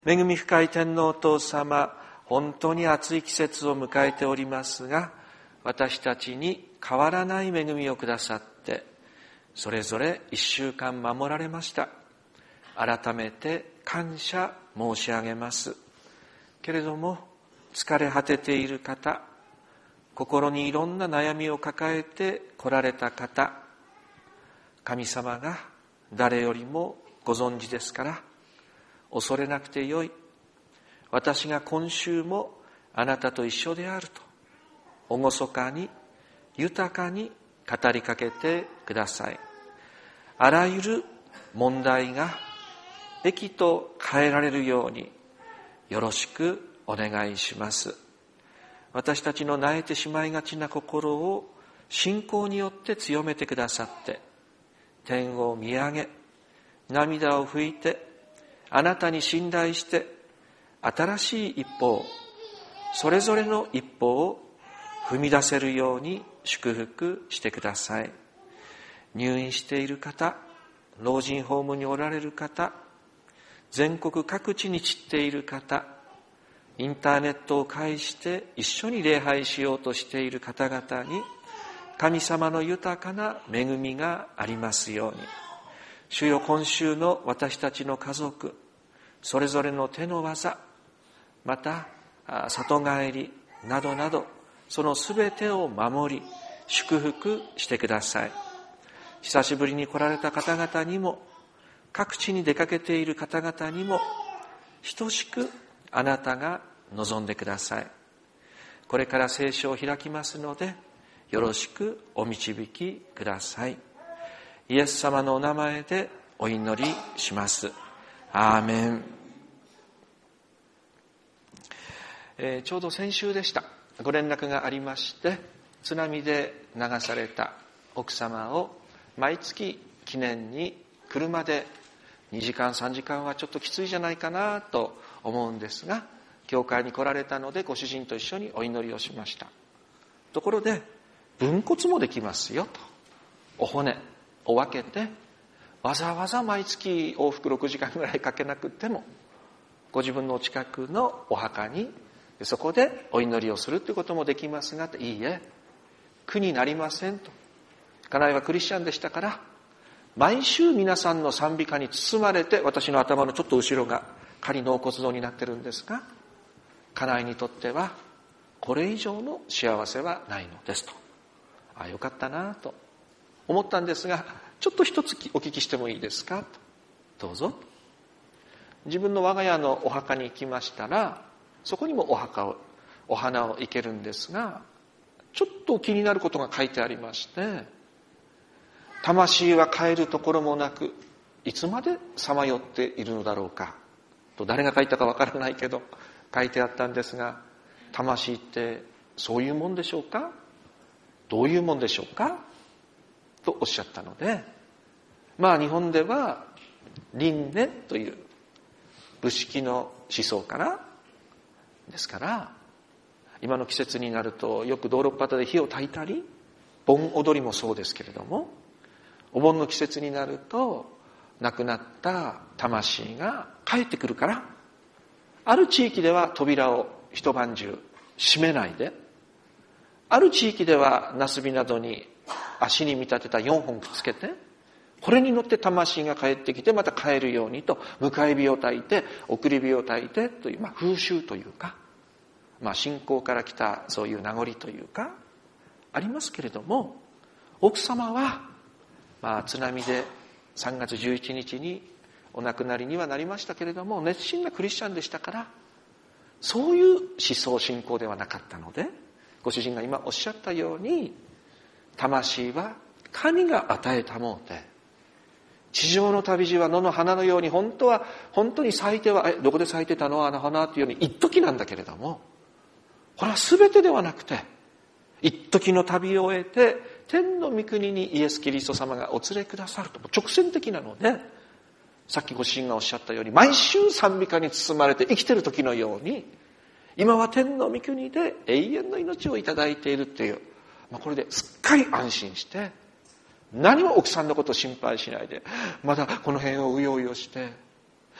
恵み深い天皇お父様、本当に暑い季節を迎えておりますが、私たちに変わらない恵みをくださって、それぞれ1週間守られました。改めて感謝申し上げます。けれども、疲れ果てている方、心にいろんな悩みを抱えて来られた方、神様が誰よりもご存知ですから、恐れなくてよい。私が今週もあなたと一緒であると、厳かに、豊かに語りかけてください。あらゆる問題が益と変えられるように、よろしくお願いします。私たちの萎えてしまいがちな心を信仰によって強めてくださって、天を見上げ、涙を拭いて、あなたに信頼して、新しい一歩を、それぞれの一歩を踏み出せるように祝福してください。入院している方、老人ホームにおられる方、全国各地に散っている方、インターネットを介して一緒に礼拝しようとしている方々に、神様の豊かな恵みがありますように。主よ、今週の私たちの家族、それぞれの手の技、また里帰りなどなど、そのすべてを守り祝福してください。久しぶりに来られた方々にも、各地に出かけている方々にも、等しくあなたが望んでください。これから聖書を開きますので、よろしくお導きください。イエス様のお名前でお祈りします。アーメン。ちょうど先週でした。ご連絡がありまして、津波で流された奥様を毎月記念に車で2時間3時間はちょっときついじゃないかなと思うんですが、教会に来られたのでご主人と一緒にお祈りをしました。ところで、分骨もできますよと。お骨を分けて、わざわざ毎月往復6時間ぐらいかけなくても、ご自分のお近くのお墓にそこでお祈りをするということもできますが、いいえ、苦になりませんと。家内はクリスチャンでしたから、毎週皆さんの賛美歌に包まれて、私の頭のちょっと後ろが仮納骨堂になってるんですが、家内にとってはこれ以上の幸せはないのですと。ああ、よかったなと思ったんですが、ちょっと一つお聞きしてもいいですかと。どうぞ。自分の我が家のお墓に行きましたら、そこにもお花を生けるんですが、ちょっと気になることが書いてありまして、魂は帰るところもなく、いつまでさまよっているのだろうかと、誰が書いたかわからないけど書いてあったんですが、魂ってそういうもんでしょうか、どういうもんでしょうかとおっしゃったので、日本では輪廻という仏式の思想からですから、今の季節になるとよく道路端で火を焚いたり、盆踊りもそうですけれども、お盆の季節になると亡くなった魂が帰ってくるから、ある地域では扉を一晩中閉めないで、ある地域ではナスビなどに足に見立てた4本くっつけて、これに乗って魂が帰ってきてまた帰るようにと、迎え火を焚いて送り火を焚いてという、風習というか、信仰から来たそういう名残というかありますけれども、奥様は津波で3月11日にお亡くなりにはなりましたけれども、熱心なクリスチャンでしたから、そういう思想信仰ではなかったので、ご主人が今おっしゃったように、魂は神が与えたもので、地上の旅路は野の花のように、本当に咲いては、どこで咲いてたのあの花というように一時なんだけれども、これは全てではなくて、一時の旅を終えて天の御国にイエス・キリスト様がお連れくださると、直線的なので、さっきご主人がおっしゃったように、毎週賛美歌に包まれて生きている時のように、今は天の御国で永遠の命をいただいているっていう、これですっかり安心して、何も奥さんのことを心配しないで、まだこの辺をうようよして、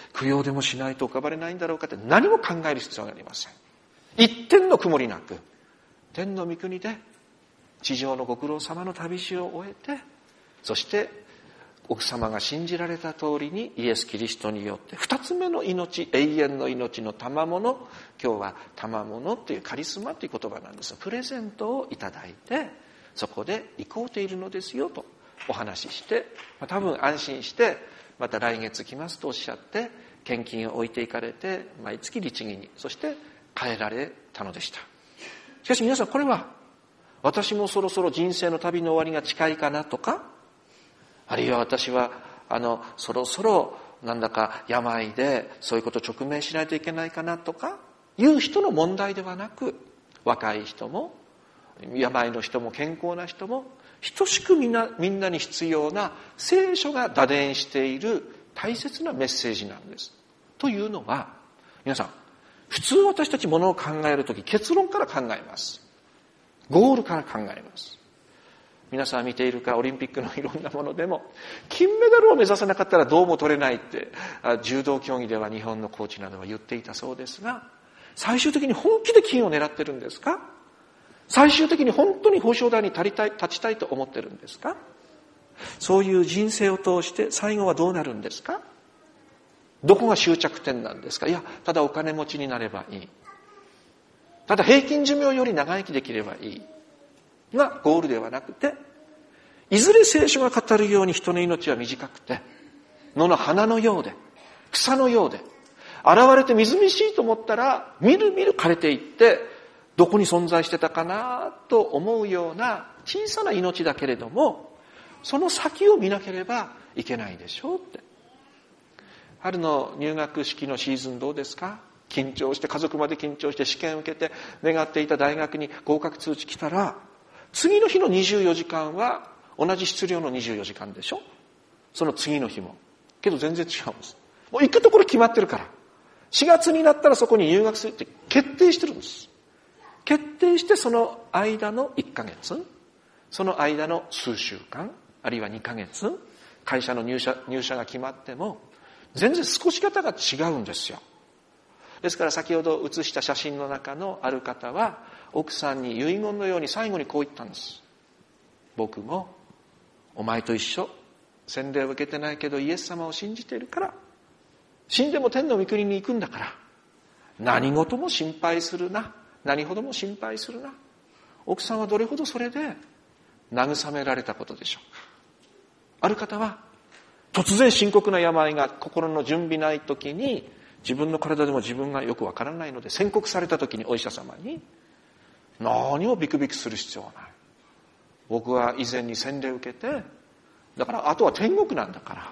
供養でもしないと浮かばれないんだろうかって何も考える必要がありません。一点の曇りなく、天の御国で地上のご苦労様の旅路を終えて、そして奥様が信じられた通りにイエス・キリストによって二つ目の命、永遠の命の賜物、今日は賜物というカリスマという言葉なんですが、プレゼントをいただいて、そこで行こうといるのですよとお話しして、多分安心してまた来月来ますとおっしゃって献金を置いていかれて、毎月律儀に、そして帰られたのでした。しかし皆さん、これは私もそろそろ人生の旅の終わりが近いかなとか、あるいは私はそろそろなんだか病でそういうことを直面しないといけないかなとかいう人の問題ではなく、若い人も病の人も健康な人も等しくみんなに必要な聖書が打電している大切なメッセージなんです。というのは、皆さん、普通私たちものを考えるとき、結論から考えます。ゴールから考えます。皆さん見ているか、オリンピックのいろんなものでも、金メダルを目指さなかったらどうも取れないって、柔道競技では日本のコーチなどは言っていたそうですが、最終的に本気で金を狙ってるんですか？最終的に本当に表彰台に立ちたいと思ってるんですか？そういう人生を通して最後はどうなるんですか？どこが終着点なんですか？いや、ただお金持ちになればいい。ただ平均寿命より長生きできればいい。がゴールではなくて、いずれ聖書が語るように人の命は短くて、野の花のようで、草のようで、現れてみずみずしいと思ったら、みるみる枯れていって、どこに存在してたかなと思うような小さな命だけれども、その先を見なければいけないでしょうって。春の入学式のシーズンどうですか？緊張して、家族まで緊張して試験を受けて願っていた大学に合格通知来たら、次の日の24時間は同じ質量の24時間でしょ？その次の日も。けど全然違うんです。もう行くところ決まってるから。4月になったらそこに入学するって決定してるんです。決定してその間の1ヶ月、その間の数週間、あるいは2ヶ月、会社の入社が決まっても、全然過ごし方が違うんですよ。ですから先ほど写した写真の中のある方は、奥さんに遺言のように最後にこう言ったんです。僕もお前と一緒、洗礼を受けてないけどイエス様を信じているから、死んでも天の御国に行くんだから、何事も心配するな、何ほども心配するな。奥さんはどれほどそれで慰められたことでしょうか。ある方は突然深刻な病が心の準備ない時に、自分の体でも自分がよくわからないので宣告された時にお医者様に、何もビクビクする必要はない。僕は以前に洗礼を受けて、だからあとは天国なんだから、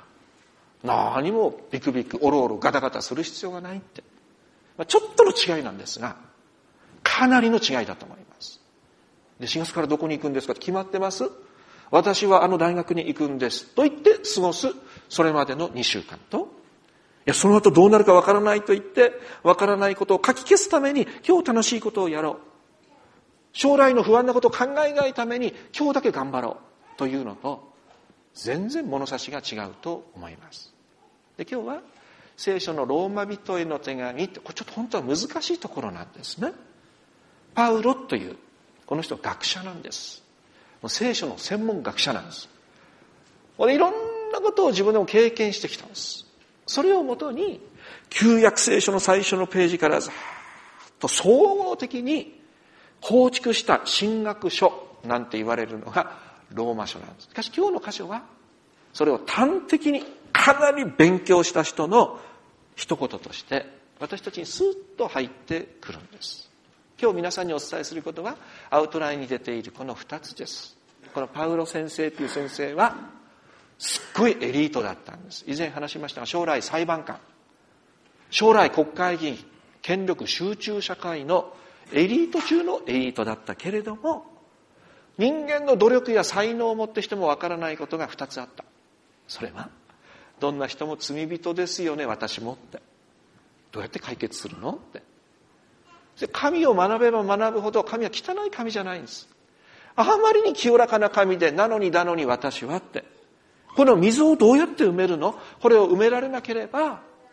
何もビクビク、おろおろ、ガタガタする必要がないって。ちょっとの違いなんですが、かなりの違いだと思います。で、4月からどこに行くんですかって決まってます？私はあの大学に行くんです。と言って過ごす、それまでの2週間と、いや、その後どうなるかわからないと言って、わからないことを書き消すために、今日楽しいことをやろう。将来の不安なことを考えないために、今日だけ頑張ろう。というのと、全然物差しが違うと思います。で、今日は、聖書のローマ人への手紙って、これちょっと本当は難しいところなんですね。パウロという、この人は学者なんです。聖書の専門学者なんです。いろんなことを自分でも経験してきたんです。それをもとに、旧約聖書の最初のページからざーっと総合的に構築した神学書なんて言われるのがローマ書なんです。しかし今日の箇所は、それを端的にかなり勉強した人の一言として、私たちにスーッと入ってくるんです。今日皆さんにお伝えすることは、アウトラインに出ているこの2つです。このパウロ先生という先生は、すっごいエリートだったんです。以前話しましたが、将来裁判官、将来国会議員、権力集中社会のエリート中のエリートだったけれども、人間の努力や才能を持ってしてもわからないことが2つあった。それは、どんな人も罪人ですよね、私もって。どうやって解決するのって。神を学べば学ぶほど、神は汚い神じゃないんです。あまりに清らかな神で、なのに私はって。この溝をどうやって埋めるの？これを埋められなければ、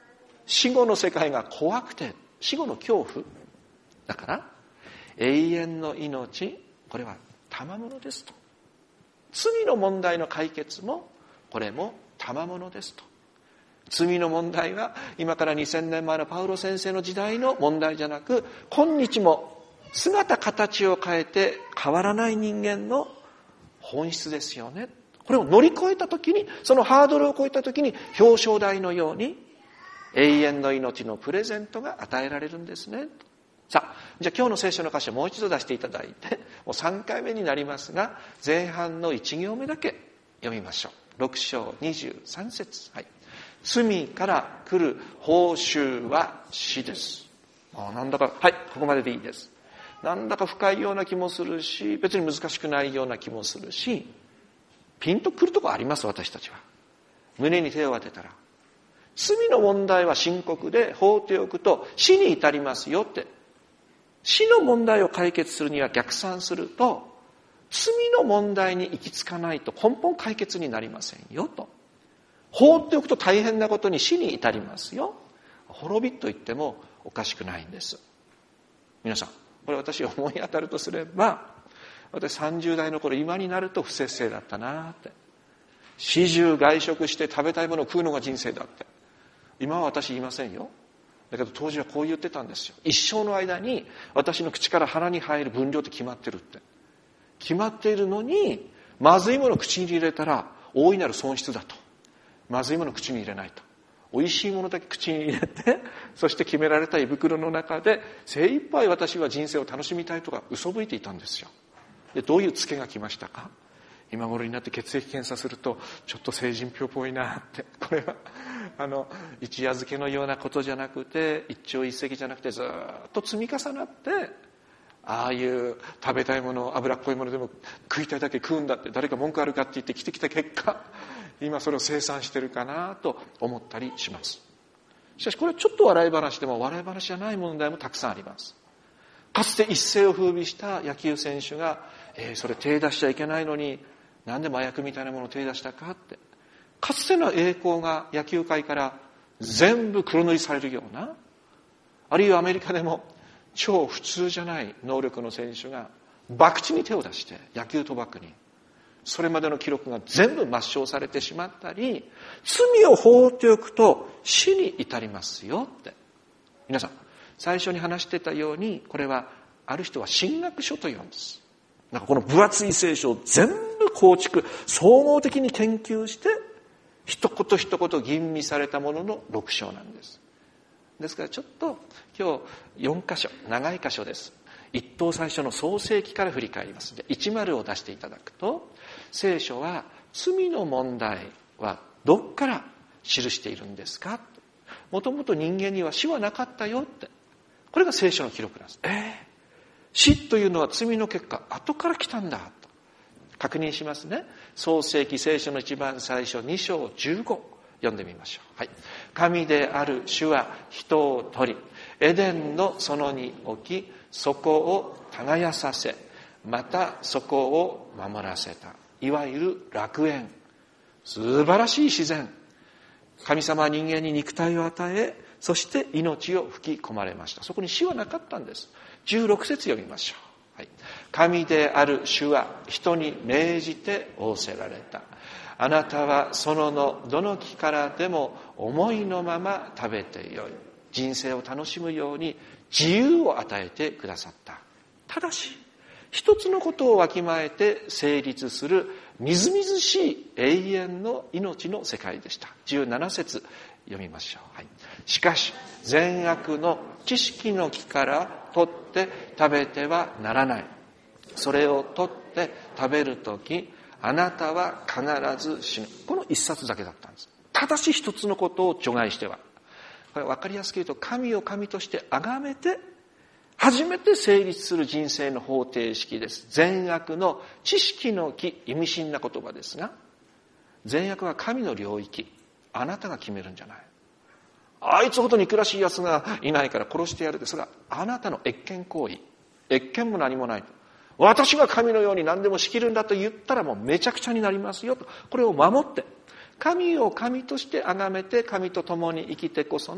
死後の世界が怖くて、死後の恐怖だから、永遠の命、これは賜物ですと。罪の問題の解決もこれも賜物ですと。罪の問題は今から2000年前のパウロ先生の時代の問題じゃなく、今日も姿形を変えて変わらない人間の本質ですよね。これを乗り越えた時に、そのハードルを越えた時に、表彰台のように永遠の命のプレゼントが与えられるんですね。さあ、じゃあ今日の聖書の箇所をもう一度出していただいて、もう3回目になりますが、前半の1行目だけ読みましょう。6章23節。はい。罪から来る報酬は死です。なんだか、はい、ここまででいいです。なんだか深いような気もするし、別に難しくないような気もするし、ピンとくるところあります、私たちは。胸に手を当てたら。罪の問題は深刻で、放っておくと死に至りますよって。死の問題を解決するには逆算すると、罪の問題に行き着かないと根本解決になりませんよと。放っておくと大変なことに死に至りますよ。滅びと言ってもおかしくないんです。皆さん、これ私思い当たるとすれば、私30代の頃、今になると不節制だったなって。始終外食して食べたいものを食うのが人生だって。今は私言いませんよ。だけど当時はこう言ってたんですよ。一生の間に私の口から鼻に入る分量って決まってるって。決まっているのに、まずいものを口に入れたら大いなる損失だと。まずいものを口に入れないと。美味しいものだけ口に入れて、そして決められた胃袋の中で精一杯私は人生を楽しみたいとか嘘吹いていたんですよ。で、どういうツケが来ましたか？今頃になって血液検査するとちょっと成人病っぽいなって。これは一夜漬けのようなことじゃなくて、一朝一夕じゃなくて、ずっと積み重なって、ああいう食べたいもの、脂っこいものでも食いたいだけ食うんだって、誰か文句あるかって言って生きてきた結果、今それを清算してるかなと思ったりします。しかしこれちょっと笑い話でも笑い話じゃない問題もたくさんあります。かつて一世を風靡した野球選手が、それ手出しちゃいけないのになんで麻薬みたいなものを手出したかって、かつての栄光が野球界から全部黒塗りされるような、あるいはアメリカでも超普通じゃない能力の選手が博打に手を出して、野球賭博にそれまでの記録が全部抹消されてしまったり、罪を放っておくと死に至りますよって。皆さん、最初に話してたように、これはある人は神学書と言うんです。なんかこの分厚い聖書を全部構築、総合的に研究して、一言一言吟味されたものの6章なんです。ですからちょっと今日4箇所、長い箇所です。一等最初の創世記から振り返ります。10を出していただくと、聖書は罪の問題はどっから記しているんですか？もともと人間には死はなかったよって。これが聖書の記録なんです。死というのは罪の結果、後から来たんだと確認しますね。創世記聖書の一番最初2章15読んでみましょう。はい。神である主は人を取り、エデンの園に置き、そこを耕させ、またそこを守らせた。いわゆる楽園。素晴らしい自然。神様は人間に肉体を与え、そして命を吹き込まれました。そこに死はなかったんです。16節読みましょう。はい。神である主は人に命じて仰せられた。あなたは園のどの木からでも思いのまま食べてよい。人生を楽しむように自由を与えてくださった。ただし、一つのことをわきまえて成立するみずみずしい永遠の命の世界でした。17節読みましょう。はい。しかし、善悪の知識の木から取って食べてはならない。それを取って食べるとき、あなたは必ず死ぬ。この一冊だけだったんです。ただし一つのことを除外しては。これ分かりやすく言うと、神を神として崇めて、初めて成立する人生の方程式です。善悪の知識の木、意味深な言葉ですが、善悪は神の領域。あなたが決めるんじゃない。あいつほど憎らしい奴がいないから殺してやるって、それはあなたの越権行為。越権も何もないと。私が神のように何でも仕切るんだと言ったらもうめちゃくちゃになりますよと。これを守って、神を神として崇めて神と共に生きてこその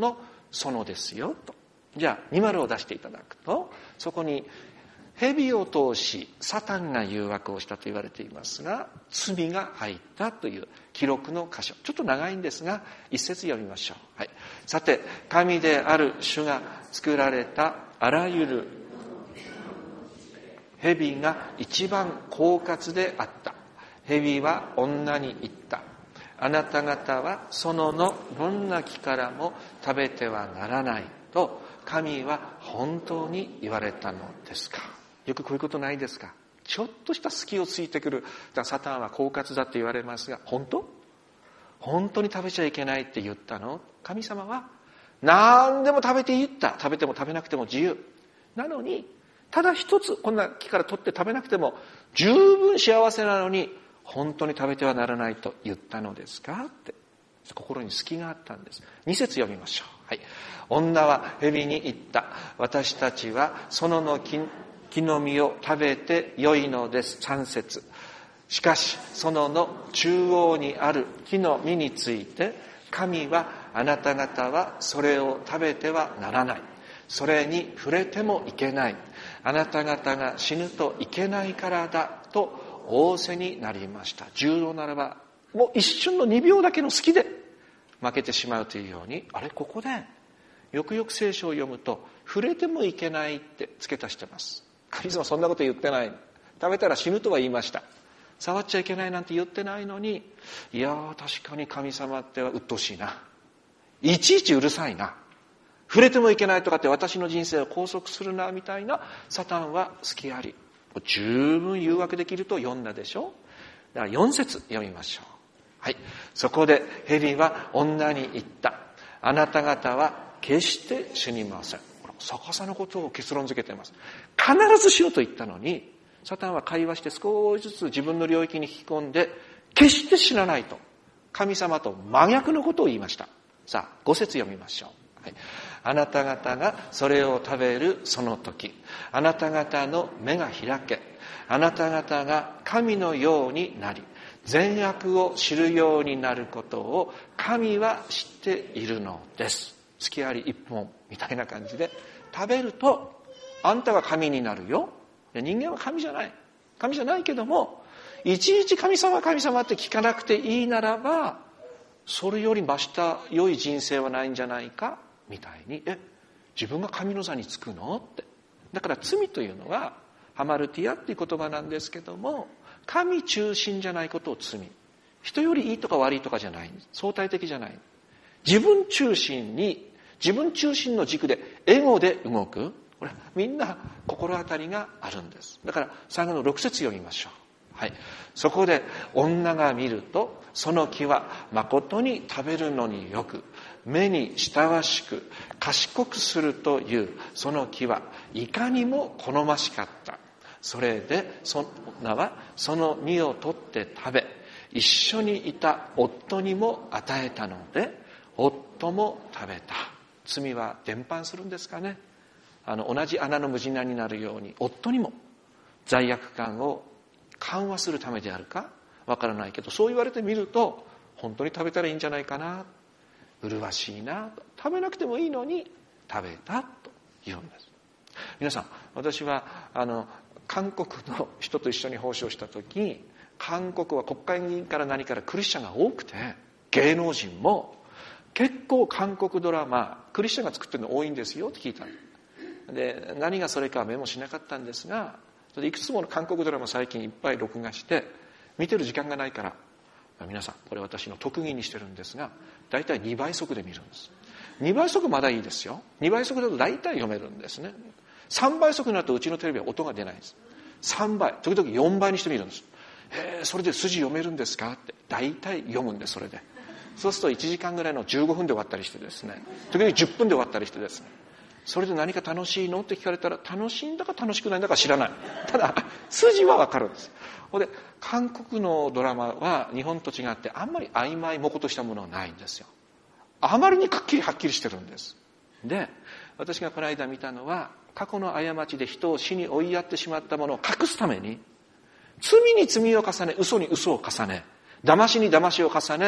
園ですよと。じゃあ2を出していただくと、そこに蛇を通しサタンが誘惑をしたと言われていますが、罪が入ったという記録の箇所、ちょっと長いんですが一節読みましょう。はい、さて神である主が作られたあらゆる蛇が一番狡猾であった。蛇は女に言った。あなた方は園のどんな木からも食べてはならないと神は本当に言われたのですか。よくこういうことないですか。ちょっとした隙をついてくるサタンは狡猾だと言われますが、本当に食べちゃいけないって言ったの？神様は何でも食べていいって言った。食べても食べなくても自由なのに、ただ一つこんな木から取って食べなくても十分幸せなのに、本当に食べてはならないと言ったのですかって、心に隙があったんです。2節読みましょう。はい、女は蛇に言った。私たちは園の木の実を食べてよいのです。3節。しかし園の中央にある木の実について神は、あなた方はそれを食べてはならない、それに触れてもいけない、あなた方が死ぬといけないからだと仰せになりました。重要ならばもう一瞬の2秒だけの隙で負けてしまうというように、ここでよくよく聖書を読むと触れてもいけないって付け足してます。神様そんなこと言ってない。食べたら死ぬとは言いました。触っちゃいけないなんて言ってないのに、いや確かに神様っては鬱陶しいな、いちいちうるさいな、触れてもいけないとかって私の人生を拘束するなみたいなサタンは隙あり。十分誘惑できると読んだでしょ。だから4節読みましょう。はい、そこで蛇は女に言った。あなた方は決して死にません。逆さのことを結論付けています。必ずしようと言ったのに、サタンは会話して少しずつ自分の領域に引き込んで、決して死なないと神様と真逆のことを言いました。さあ5節読みましょう。はい、あなた方がそれを食べるその時、あなた方の目が開け、あなた方が神のようになり、善悪を知るようになることを神は知っているのです。隙あり一本みたいな感じで食べると、あんたが神になるよ。人間は神じゃないけども、いちいち神様って聞かなくていいならば、それより増した良い人生はないんじゃないかみたいに、自分が神の座につくのって。だから罪というのはハマルティアっていう言葉なんですけども、神中心じゃないことを罪。人よりいいとか悪いとかじゃないんです。相対的じゃない。自分中心の軸でエゴで動く。これみんな心当たりがあるんです。だから最後の6節読みましょう。はい、そこで女が見ると、その木は誠に食べるのによく、目に親しく賢くするというその木はいかにも好ましかった。それで女はその実を取って食べ、一緒にいた夫にも与えたので、夫も食べた。罪は伝播するんですかね。同じ穴の無地なになるように、夫にも罪悪感を緩和するためであるかわからないけど、そう言われてみると本当に食べたらいいんじゃないかな、麗しいな、食べなくてもいいのに食べたと言うんです。皆さん、私は韓国の人と一緒に奉仕をした時、韓国は国会議員から何からクリスチャンが多くて、芸能人も結構韓国ドラマクリスチャンが作ってるの多いんですよって聞いた。で、何がそれかはメモしなかったんですが、いくつもの韓国ドラマ最近いっぱい録画して見てる時間がないから、皆さんこれ私の特技にしてるんですが、だいたい2倍速で見るんです。2倍速まだいいですよ。2倍速だとだいたい読めるんですね。3倍速になるとうちのテレビは音が出ないんです。3倍、時々4倍にしてみるんです。それで筋読めるんですかってだいたい読むんです。それでそうすると1時間ぐらいの15分で終わったりしてですね、時々10分で終わったりしてですね、それで何か楽しいのって聞かれたら、楽しいんだか楽しくないんだか知らない。ただ筋は分かるんです。で、韓国のドラマは日本と違ってあんまり曖昧模糊としたものはないんですよ。あまりにはっきりしてるんです。で、私がこの間見たのは、過去の過ちで人を死に追いやってしまったものを隠すために、罪に罪を重ね、嘘に嘘を重ね、騙しに騙しを重ね、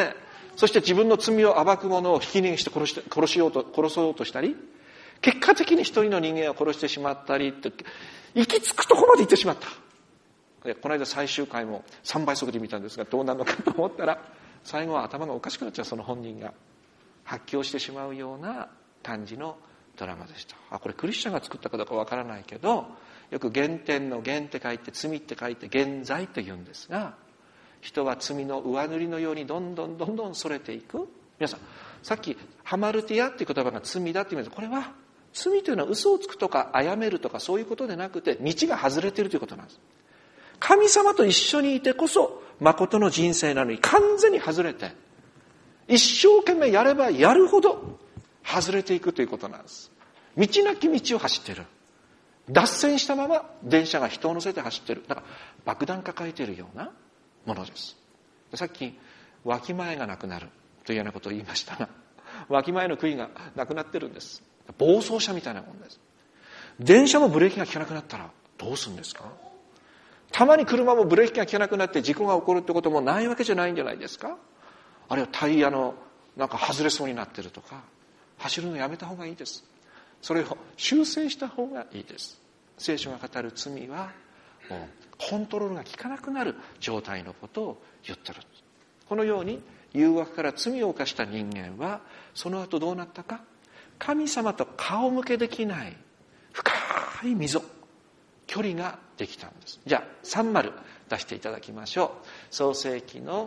そして自分の罪を暴く者をひき逃げして殺そうとしたり、結果的に一人の人間を殺してしまったりって、行き着くとこまで行ってしまった。この間最終回も3倍速で見たんですが、どうなるのかと思ったら、最後は頭がおかしくなっちゃう、その本人が発狂してしまうような感じのドラマでした。これクリスチャンが作ったかどうかわからないけど、よく原点の原って書いて、罪って書いて原罪と言うんですが、人は罪の上塗りのようにどんどんそれていく。皆さん、さっきハマルティアっていう言葉が罪だって言うんです。これは罪というのは嘘をつくとか殺めるとかそういうことでなくて、道が外れているということなんです。神様と一緒にいてこそ誠の人生なのに、完全に外れて、一生懸命やればやるほど外れていくということなんです。道なき道を走っている。脱線したまま電車が人を乗せて走っている。だから爆弾抱えているようなものです。さっきわきまえがなくなるというようなことを言いましたが、わきまえの杭がなくなってるんです。暴走車みたいなものです。電車もブレーキが効かなくなったらどうするんですか？たまに車もブレーキが効かなくなって事故が起こるってこともないわけじゃないんじゃないですか？あるいはタイヤのなんか外れそうになってるとか、走るのやめた方がいいです。それを修正した方がいいです。聖書が語る罪はもうコントロールが効かなくなる状態のことを言ってる。このように誘惑から罪を犯した人間はその後どうなったか、神様と顔向けできない深い溝、距離ができたんです。じゃあ30出していただきましょう。創世記の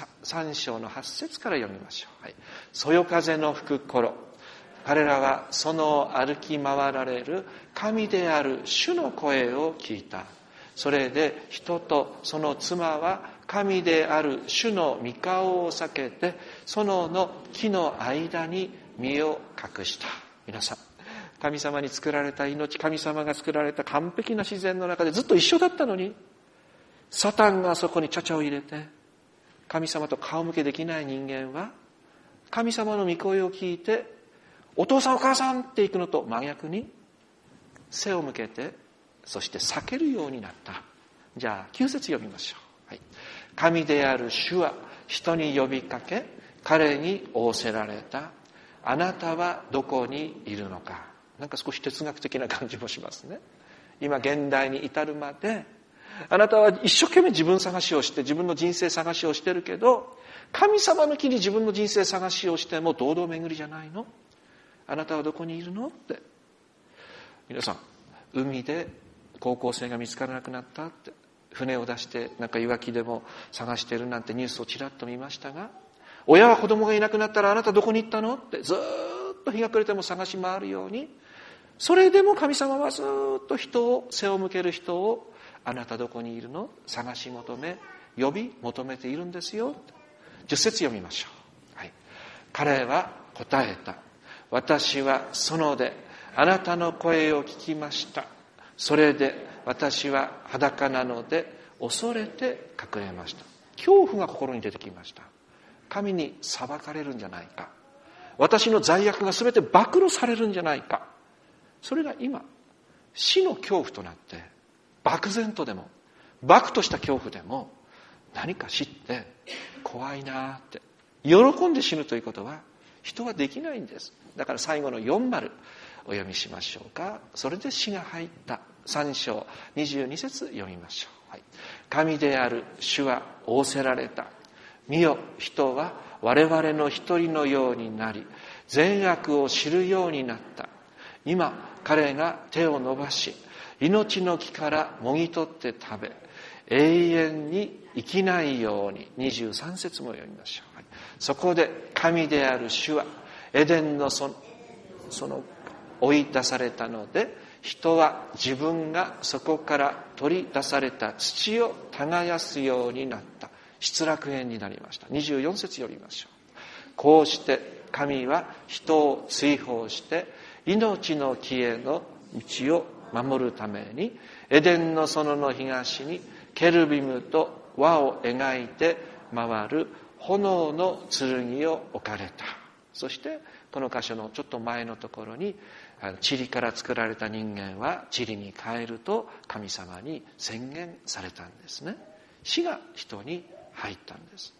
3章の8節から読みましょう。はい。そよ風の吹く頃、彼らはその歩き回られる神である主の声を聞いた。それで人とその妻は神である主の御顔を避けて園の木の間に身を隠した。皆さん、神様に作られた命、神様が作られた完璧な自然の中でずっと一緒だったのに、サタンがそこにちゃちゃを入れて、神様と顔向けできない人間は神様の御声を聞いてお父さんお母さんって行くのと真逆に背を向けて、そして避けるようになった。じゃあ9節読みましょう。はい。神である主は人に呼びかけ、彼に仰せられた。あなたはどこにいるのか。なんか少し哲学的な感じもしますね。今現代に至るまであなたは一生懸命自分探しをして自分の人生探しをしてるけど、神様の木に自分の人生探しをしても堂々巡りじゃないの？あなたはどこにいるのって。皆さん、海で高校生が見つからなくなったって、船を出してなんか岩木でも探してるなんてニュースをちらっと見ましたが、親は子供がいなくなったらあなたどこに行ったのってずっと日が暮れても探し回るように、それでも神様はずっと人を、背を向ける人を、あなたどこにいるの？探し求め、呼び求めているんですよ。10節読みましょう。はい。彼は答えた。私は園であなたの声を聞きました。それで私は裸なので恐れて隠れました。恐怖が心に出てきました。神に裁かれるんじゃないか。私の罪悪が全て暴露されるんじゃないか。それが今、死の恐怖となって、漠然とでも、漠とした恐怖でも、何か知って怖いなって、喜んで死ぬということは、人はできないんです。だから最後の40お読みしましょうか。それで死が入った3章22節読みましょう。はい。神である主は仰せられた。見よ、人は我々の一人のようになり、善悪を知るようになった。今、彼が手を伸ばし、命の木からもぎ取って食べ、永遠に生きないように。23節も読みましょう。はい、そこで神である主はエデンのその追い出されたので、人は自分がそこから取り出された土を耕すようになった。失楽園になりました。24節読みましょう。こうして神は人を追放して命の木への道を守るために、エデンの園の東にケルビムと輪を描いて回る炎の剣を置かれた。そしてこの箇所のちょっと前のところに、塵から作られた人間は塵に変えると神様に宣言されたんですね。死が人に入ったんです。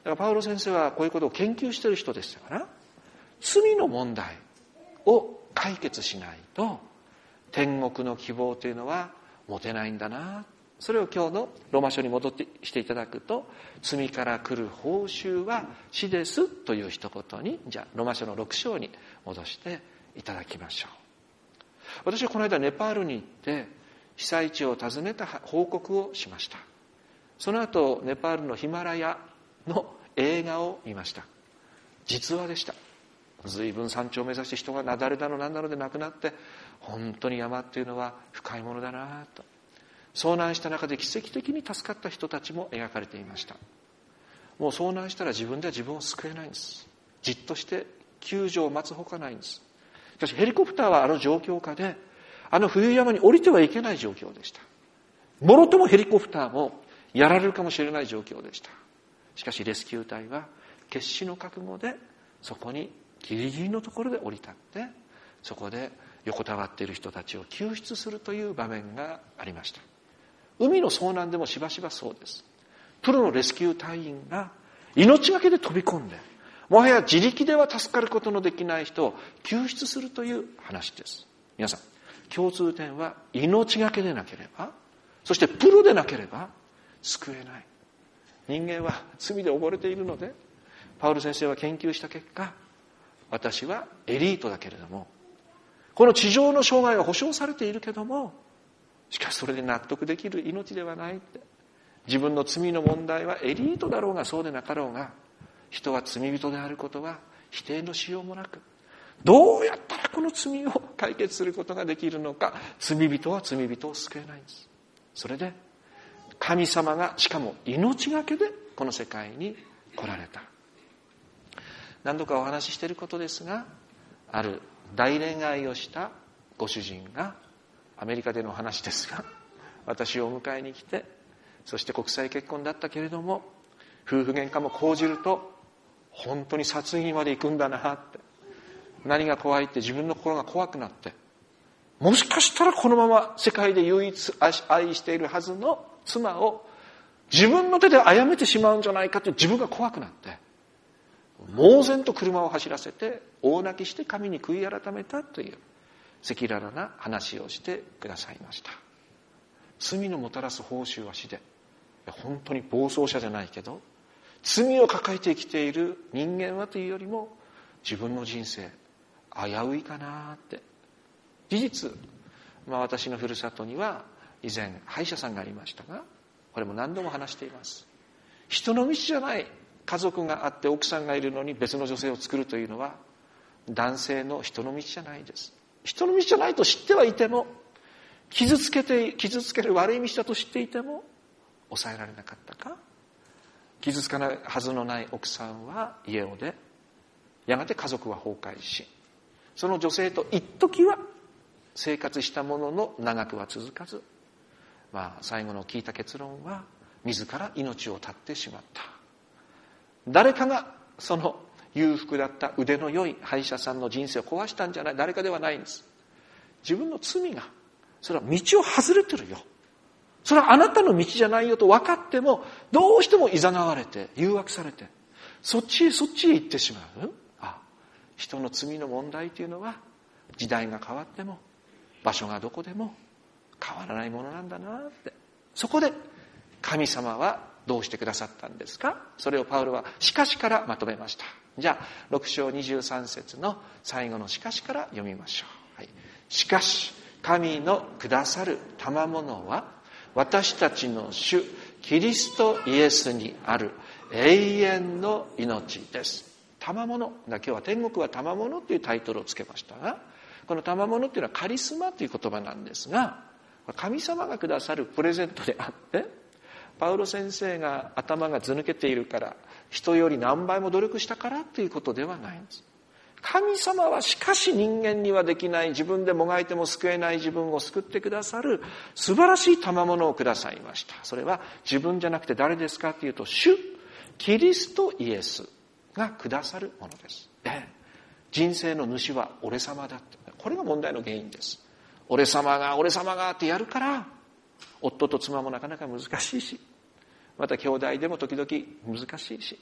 からパウロ先生はこういうことを研究している人でしたから、罪の問題を解決しないと天国の希望というのは持てないんだな。それを今日のローマ書に戻ってしていただくと、罪から来る報酬は死ですという一言に、じゃあローマ書の6章に戻していただきましょう。私はこの間ネパールに行って被災地を訪ねた報告をしました。その後ネパールのヒマラヤの映画を見ました。実話でした。随分山頂を目指して人が雪崩だの何だので亡くなって、本当に山っていうのは深いものだなと。遭難した中で奇跡的に助かった人たちも描かれていました。もう遭難したら自分では自分を救えないんです。じっとして救助を待つほかないんです。しかしヘリコプターはあの状況下で、あの冬山に降りてはいけない状況でした。もろともヘリコプターもやられるかもしれない状況でした。しかしレスキュー隊は決死の覚悟でそこにギリギリのところで降り立って、そこで横たわっている人たちを救出するという場面がありました。海の遭難でもしばしばそうです。プロのレスキュー隊員が命がけで飛び込んで、もはや自力では助かることのできない人を救出するという話です。皆さん、共通点は命がけでなければ、そしてプロでなければ救えない。人間は罪で溺れているので、パウル先生は研究した結果、私はエリートだけれども、この地上の生涯は保証されているけども、しかしそれで納得できる命ではないって。自分の罪の問題はエリートだろうがそうでなかろうが、人は罪人であることは否定のしようもなく、どうやったらこの罪を解決することができるのか、罪人は罪人を救えないんです。それで神様がしかも命がけでこの世界に来られた。何度かお話ししていることですが、ある大恋愛をしたご主人が、アメリカでの話ですが、私をお迎えに来て、そして国際結婚だったけれども、夫婦喧嘩も講じると本当に殺意にまで行くんだなって、何が怖いって自分の心が怖くなって、もしかしたらこのまま世界で唯一愛しているはずの妻を自分の手で殺めてしまうんじゃないかって自分が怖くなって、猛然と車を走らせて大泣きして神に悔い改めたという赤裸々な話をしてくださいました。罪のもたらす報酬は死で、本当に暴走車じゃないけど、罪を抱えて生きている人間はというよりも、自分の人生危ういかなって。事実、私のふるさとには以前歯医者さんがありましたが、これも何度も話しています。人の道じゃない。家族があって奥さんがいるのに別の女性を作るというのは、男性の人の道じゃないです。人の道じゃないと知ってはいても、傷つける悪い道だと知っていても抑えられなかったか。傷つかないはずのない奥さんは家を出、やがて家族は崩壊し、その女性と一時は生活したものの長くは続かず、最後の聞いた結論は自ら命を絶ってしまった。誰かがその裕福だった腕の良い歯医者さんの人生を壊したんじゃない。誰かではないんです。自分の罪が、それは道を外れてるよ、それはあなたの道じゃないよと分かっても、どうしても誘われて誘惑されてそっちへ行ってしまう。人の罪の問題というのは時代が変わっても場所がどこでも変わらないものなんだなって。そこで神様はどうしてくださったんですか。それをパウロはしかしからまとめました。じゃあ6章23節の最後のしかしから読みましょう。しかし神のくださる賜物は私たちの主キリストイエスにある永遠の命です。賜物。今日は天国は賜物というタイトルをつけましたが、この賜物というのはカリスマという言葉なんですが、神様がくださるプレゼントであって、パウロ先生が頭がず抜けているから、人より何倍も努力したからということではないんです。神様はしかし人間にはできない、自分でもがいても救えない自分を救ってくださる素晴らしい賜物をくださいました。それは自分じゃなくて誰ですかというと、主キリストイエスがくださるものです。人生の主は俺様だって。これが問題の原因です。俺様がってやるから、夫と妻もなかなか難しいし、また兄弟でも時々難しいし、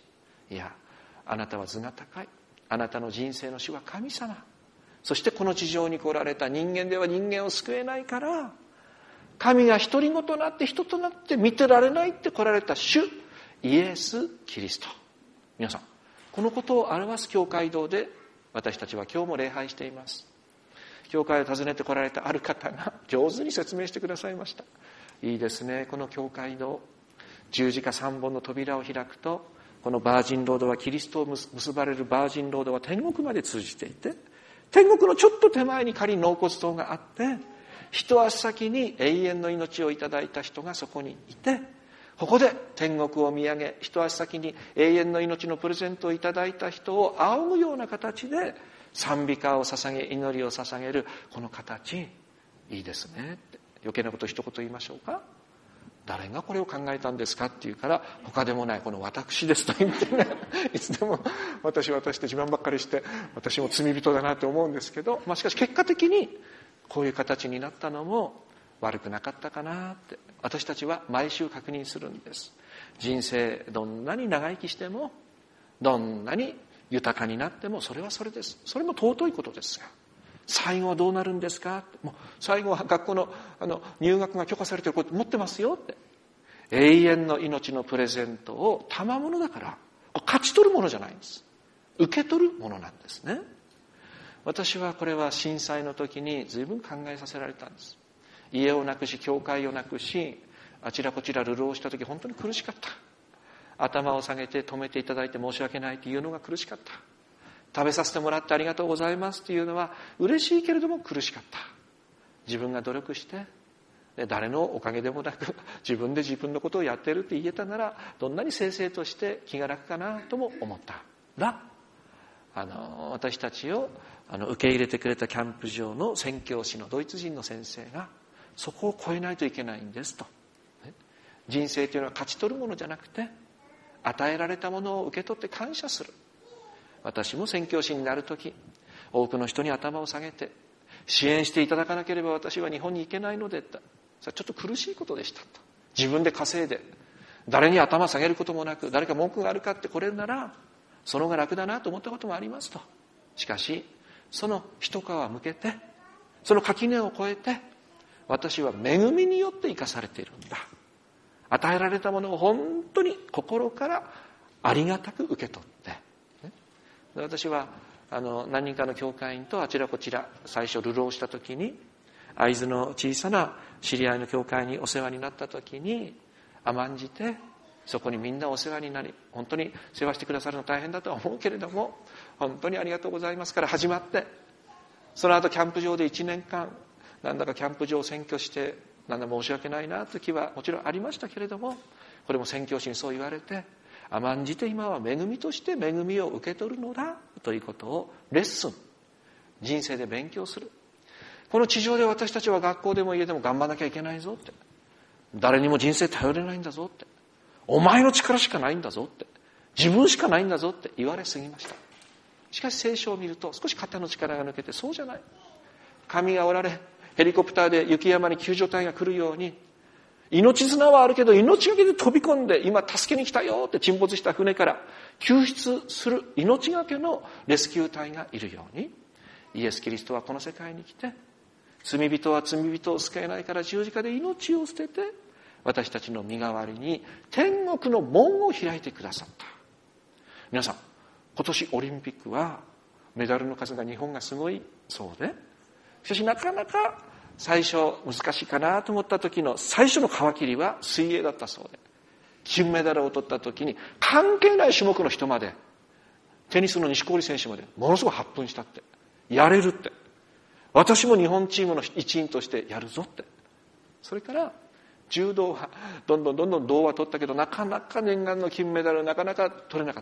いや、あなたは図が高い。あなたの人生の主は神様。そしてこの地上に来られた人間では人間を救えないから、神が独り子となって人となって見てられないって来られた主イエス・キリスト。皆さん、このことを表す教会堂で私たちは今日も礼拝しています。教会を訪ねて来られたある方が上手に説明してくださいました。いいですね、この教会堂。十字架3本の扉を開くと、このバージンロードはキリストを結ばれるバージンロードは天国まで通じていて、天国のちょっと手前に仮に納骨堂があって、一足先に永遠の命をいただいた人がそこにいて、ここで天国を見上げ、一足先に永遠の命のプレゼントをいただいた人を仰ぐような形で賛美歌を捧げ、祈りを捧げるこの形、いいですねって。余計なこと一言言いましょうか。誰がこれを考えたんですかって言うから、他でもないこの私ですと言ってね、いつでも私って自慢ばっかりして、私も罪人だなって思うんですけど、しかし結果的にこういう形になったのも悪くなかったかなって私たちは毎週確認するんです。人生どんなに長生きしても、どんなに豊かになっても、それはそれです。それも尊いことですが、最後はどうなるんですか。もう最後は学校の入学が許可されていること持ってますよって。永遠の命のプレゼントを賜物だから、勝ち取るものじゃないんです。受け取るものなんですね。私はこれは震災の時に随分考えさせられたんです。家をなくし、教会をなくし、あちらこちら流浪した時本当に苦しかった。頭を下げて止めていただいて申し訳ないというのが苦しかった。食べさせてもらってありがとうございますというのは嬉しいけれども苦しかった。自分が努力して誰のおかげでもなく自分で自分のことをやっているって言えたなら、どんなに正々として気が楽かなとも思ったが、私たちを受け入れてくれたキャンプ場の宣教師のドイツ人の先生が、そこを超えないといけないんですと。人生というのは勝ち取るものじゃなくて、与えられたものを受け取って感謝する。私も宣教師になるとき、多くの人に頭を下げて支援していただかなければ私は日本に行けないので、それはちょっと苦しいことでしたと。自分で稼いで誰に頭下げることもなく、誰か文句があるかって来れるならその方が楽だなと思ったこともありますと。しかしその一皮向けて、その垣根を越えて、私は恵みによって生かされているんだ。与えられたものを本当に心からありがたく受け取って、私は何人かの教会員とあちらこちら最初流浪した時に、会津の小さな知り合いの教会にお世話になった時に甘んじて、そこにみんなお世話になり、本当に世話してくださるの大変だとは思うけれども、本当にありがとうございますから始まって、その後キャンプ場で1年間なんだかキャンプ場を占拠して、なんだ申し訳ないなという気はもちろんありましたけれども、これも宣教師にそう言われて、甘んじて今は恵みとして恵みを受け取るのだということをレッスン、人生で勉強する。この地上で私たちは学校でも家でも頑張らなきゃいけないぞって、誰にも人生頼れないんだぞって、お前の力しかないんだぞって、自分しかないんだぞって言われすぎました。しかし聖書を見ると少し肩の力が抜けて、そうじゃない。神がおられ、ヘリコプターで雪山に救助隊が来るように、命綱はあるけど命がけで飛び込んで、今助けに来たよって沈没した船から救出する命がけのレスキュー隊がいるように、イエス・キリストはこの世界に来て、罪人は罪人を救えないから十字架で命を捨てて、私たちの身代わりに天国の門を開いてくださった。皆さん、今年オリンピックはメダルの数が日本がすごいそうで、しかしなかなか最初難しいかなと思った時の最初の皮切りは水泳だったそうで、金メダルを取った時に関係ない種目の人まで、テニスの錦織選手までものすごく発奮したって、やれるって、私も日本チームの一員としてやるぞって。それから柔道はどんどん銅は取ったけど、なかなか念願の金メダルなかなか取れなかった。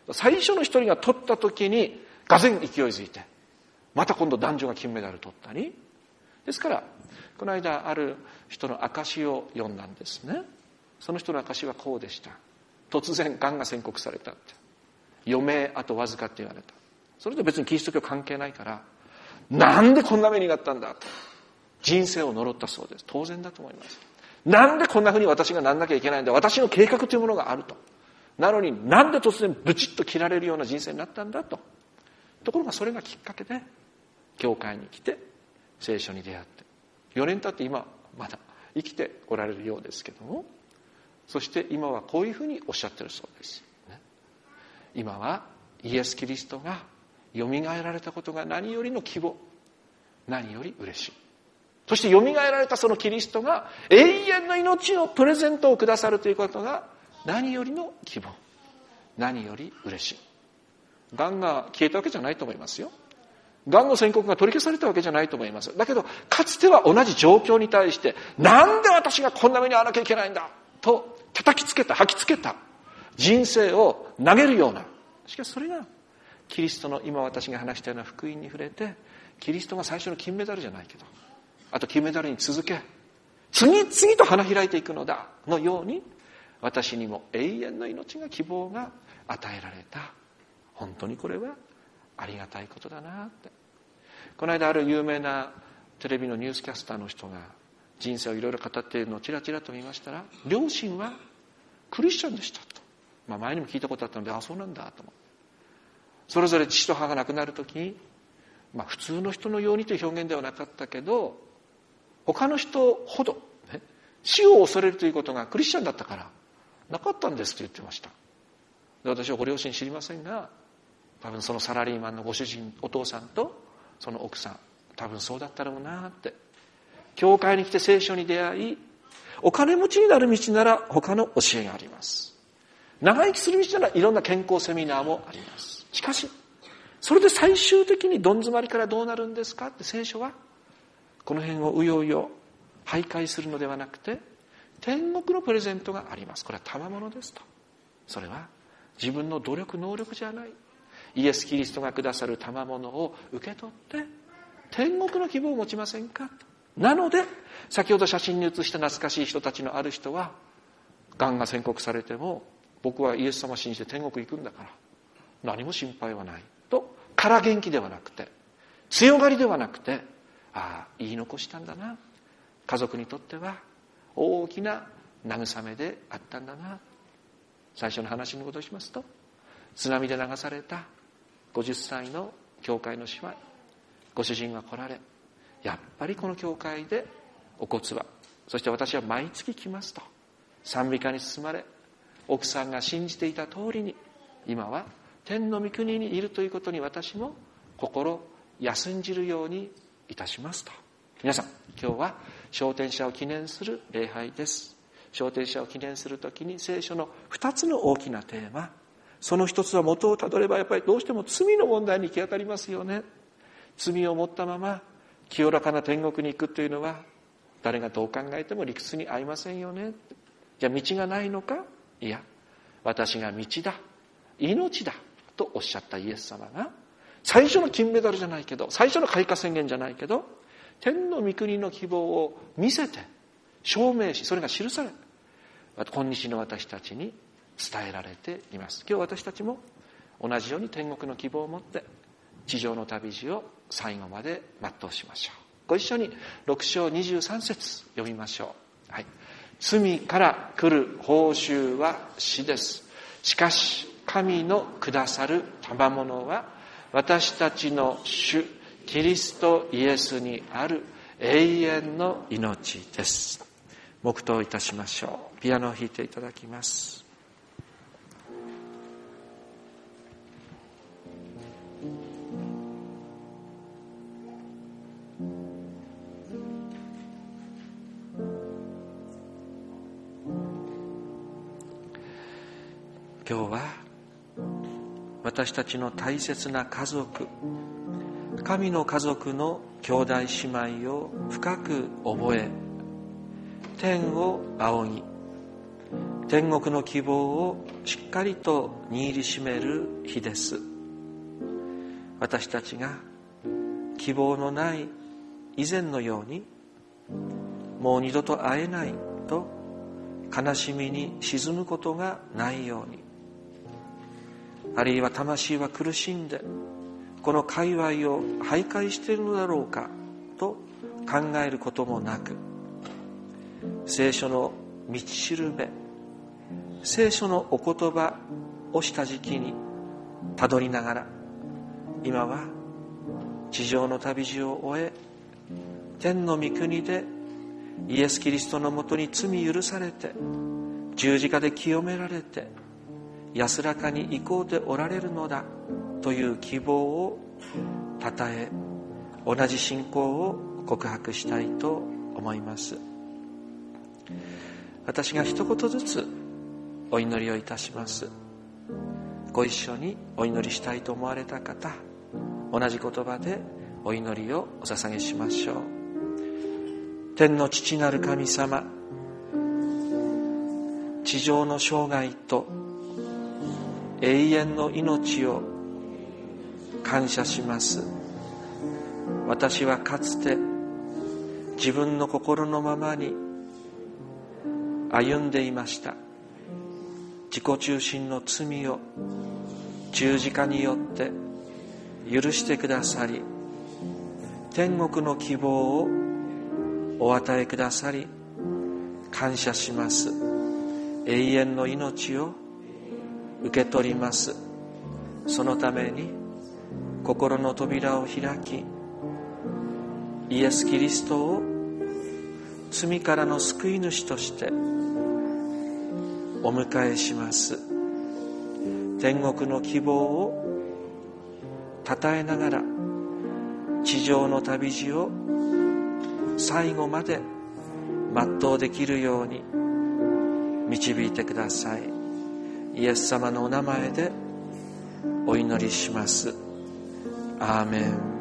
最初の一人が取った時にがぜん勢いづいて、また今度男女が金メダル取ったり。ですからこの間ある人の証を読んだんですね。その人の証はこうでした。突然がんが宣告されたって、余命あとわずかって言われた。それで別にキリスト教関係ないから、なんでこんな目になったんだと人生を呪ったそうです。当然だと思います。なんでこんなふうに私がなんなきゃいけないんだ、私の計画というものがあると。 なのになんで突然ブチッと切られるような人生になったんだと。ところがそれがきっかけで教会に来て聖書に出会って4年経って今まだ生きておられるようですけども、そして今はこういうふうにおっしゃってるそうです、ね、今はイエス・キリストがよみがえられたことが何よりの希望、何より嬉しい。そしてよみがえられたそのキリストが永遠の命のプレゼントをくださるということが何よりの希望、何より嬉しい。がんが消えたわけじゃないと思いますよ。がんの宣告が取り消されたわけじゃないと思います。だけどかつては同じ状況に対してなんで私がこんな目に遭わなきゃいけないんだと叩きつけた、吐きつけた人生を投げるような、しかしそれがキリストの今私が話したような福音に触れて、キリストが最初の金メダルじゃないけど、あと金メダルに続け次々と花開いていくのだのように、私にも永遠の命が希望が与えられた。本当にこれはありがたいことだなって。この間ある有名なテレビのニュースキャスターの人が人生をいろいろ語っているのをちらちらと見ましたら、両親はクリスチャンでしたと、前にも聞いたことあったので、そうなんだと思って、それぞれ父と母が亡くなるときに、普通の人のようにという表現ではなかったけど、他の人ほど、ね、死を恐れるということがクリスチャンだったからなかったんですと言ってました。で、私はご両親知りませんが、多分そのサラリーマンのご主人、お父さんとその奥さん、多分そうだったろうなって。教会に来て聖書に出会い、お金持ちになる道なら他の教えがあります。長生きする道ならいろんな健康セミナーもあります。しかしそれで最終的にどん詰まりからどうなるんですかって聖書はこの辺をうようよ徘徊するのではなくて、天国のプレゼントがあります。これは賜物ですと。それは自分の努力能力じゃない、イエス・キリストがくださる賜物を受け取って天国の希望を持ちませんか。なので先ほど写真に写した懐かしい人たちのある人は、がんが宣告されても僕はイエス様を信じて天国行くんだから何も心配はないと、空元気ではなくて、強がりではなくて、言い残したんだな、家族にとっては大きな慰めであったんだな。最初の話に戻しますと、津波で流された50歳の教会の姉妹、ご主人が来られ、やっぱりこの教会でお骨は、そして私は毎月来ますと賛美歌に包まれ、奥さんが信じていた通りに今は天の御国にいるということに私も心休んじるようにいたしますと。皆さん、今日は昇天者を記念する礼拝です。昇天者を記念するときに聖書の2つの大きなテーマ、その一つは元をたどればやっぱりどうしても罪の問題に行き当たりますよね。罪を持ったまま清らかな天国に行くというのは誰がどう考えても理屈に合いませんよね。じゃあ道がないのか。いや、私が道だ、命だとおっしゃったイエス様が、最初の金メダルじゃないけど、最初の開花宣言じゃないけど、天の御国の希望を見せて証明し、それが記され、今日の私たちに伝えられています。今日私たちも同じように天国の希望を持って地上の旅路を最後まで全うしましょう。ご一緒に6章23節読みましょう。はい。罪から来る報酬は死です。しかし神のくださる賜物は私たちの主キリストイエスにある永遠の命です。黙祷いたしましょう。ピアノを弾いていただきます。今日は私たちの大切な家族、神の家族の兄弟姉妹を深く覚え、天を仰ぎ、天国の希望をしっかりと握りしめる日です。私たちが希望のない以前のように、もう二度と会えないと悲しみに沈むことがないように、あるいは魂は苦しんでこの界隈を徘徊しているのだろうかと考えることもなく、聖書の道しるべ、 聖書のお言葉を下敷きにたどりながら、今は地上の旅路を終え、天の御国でイエス・キリストのもとに罪許されて、十字架で清められて安らかに行こうでおられるのだという希望をたたえ、同じ信仰を告白したいと思います。私が一言ずつお祈りをいたします。ご一緒にお祈りしたいと思われた方、同じ言葉でお祈りをお捧げしましょう。天の父なる神様、地上の生涯と永遠の命を感謝します。私はかつて自分の心のままに歩んでいました。自己中心の罪を十字架によって許してくださり、天国の希望をお与えくださり感謝します。永遠の命を受け取ります。そのために心の扉を開き、イエス・キリストを罪からの救い主としてお迎えします。天国の希望をたたえながら、地上の旅路を最後まで全うできるように導いてください。イエス様のお名前でお祈りします。アーメン。